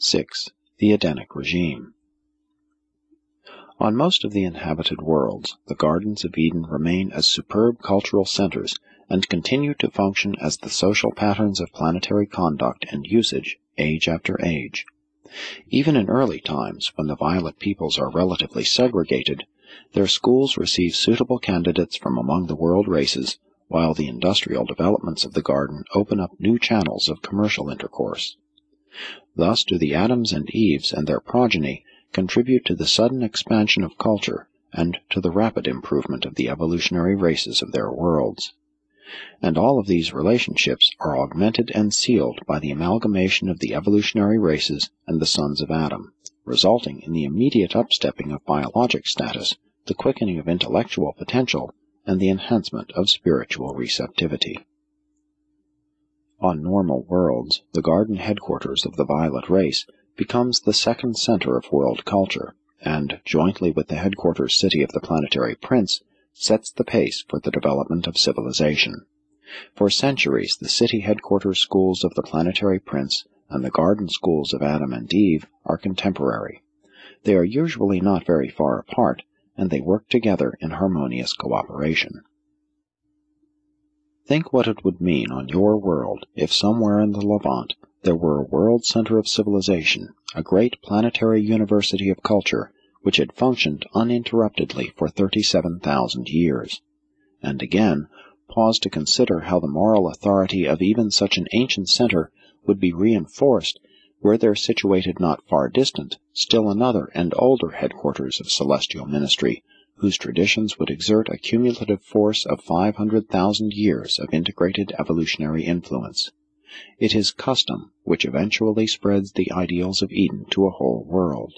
6. The Edenic regime. On most of the inhabited worlds, the Gardens of Eden remain as superb cultural centers and continue to function as the social patterns of planetary conduct and usage age after age. Even in early times, when the violet peoples are relatively segregated, their schools receive suitable candidates from among the world races, while the industrial developments of the garden open up new channels of commercial intercourse. Thus do the Adams and Eves and their progeny contribute to the sudden expansion of culture and to the rapid improvement of the evolutionary races of their worlds. And all of these relationships are augmented and sealed by the amalgamation of the evolutionary races and the sons of Adam, resulting in the immediate upstepping of biologic status, the quickening of intellectual potential, and the enhancement of spiritual receptivity. On normal worlds, the garden headquarters of the violet race becomes the second center of world culture, and, jointly with the headquarters city of the planetary prince, sets the pace for the development of civilization. For centuries, the city headquarters schools of the planetary prince and the garden schools of Adam and Eve are contemporary. They are usually not very far apart, and they work together in harmonious cooperation. Think what it would mean on your world if somewhere in the Levant there were a world center of civilization, a great planetary university of culture, which had functioned uninterruptedly for 37,000 years. And again, pause to consider how the moral authority of even such an ancient center would be reinforced were there situated not far distant still another and older headquarters of celestial ministry, whose traditions would exert a cumulative force of 500,000 years of integrated evolutionary influence. It is custom which eventually spreads the ideals of Eden to a whole world.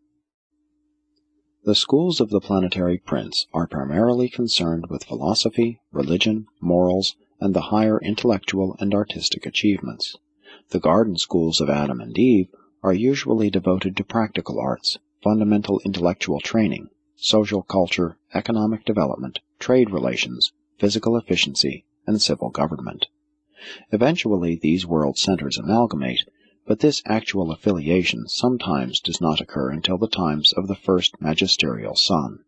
The schools of the planetary prince are primarily concerned with philosophy, religion, morals, and the higher intellectual and artistic achievements. The garden schools of Adam and Eve are usually devoted to practical arts, fundamental intellectual training, social culture, economic development, trade relations, physical efficiency, and civil government. Eventually, these world centers amalgamate, but this actual affiliation sometimes does not occur until the times of the first magisterial son.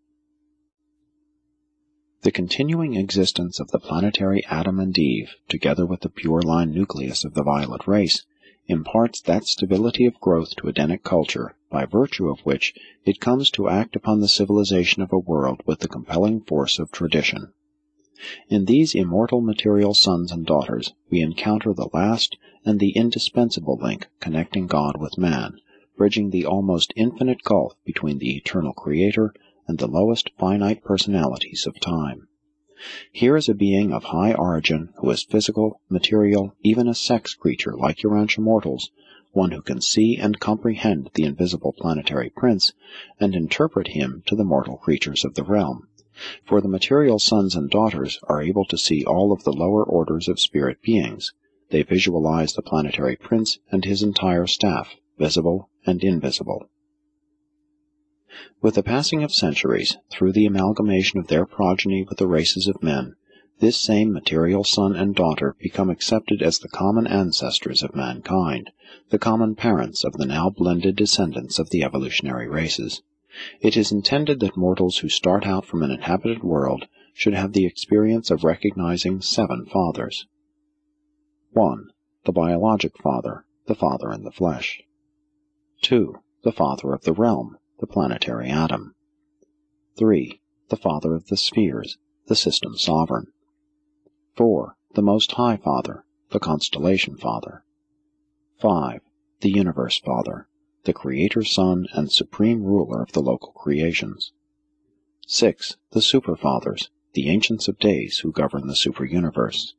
The continuing existence of the planetary Adam and Eve, together with the pure-line nucleus of the violet race, imparts that stability of growth to Edenic culture, by virtue of which it comes to act upon the civilization of a world with the compelling force of tradition. In these immortal material sons and daughters we encounter the last and the indispensable link connecting God with man, bridging the almost infinite gulf between the eternal Creator and the lowest finite personalities of time. Here is a being of high origin who is physical, material, even a sex creature like Urantia mortals, one who can see and comprehend the invisible planetary prince and interpret him to the mortal creatures of the realm. For the material sons and daughters are able to see all of the lower orders of spirit beings. They visualize the planetary prince and his entire staff, visible and invisible. With the passing of centuries, through the amalgamation of their progeny with the races of men, this same material son and daughter become accepted as the common ancestors of mankind, the common parents of the now blended descendants of the evolutionary races. It is intended that mortals who start out from an inhabited world should have the experience of recognizing 7 fathers. 1. The biologic father, the father in the flesh. 2. The father of the realm, the planetary Adam. 3. The father of the spheres, the system sovereign. 4. The Most High Father, the constellation father. 5. The universe father, the creator son and supreme ruler of the local creations. 6. The superfathers, the ancients of days who govern the superuniverse.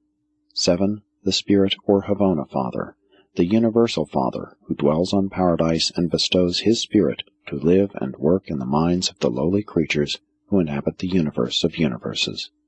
7. The spirit or Havona father, the universal father who dwells on paradise and bestows his spirit to live and work in the minds of the lowly creatures who inhabit the universe of universes.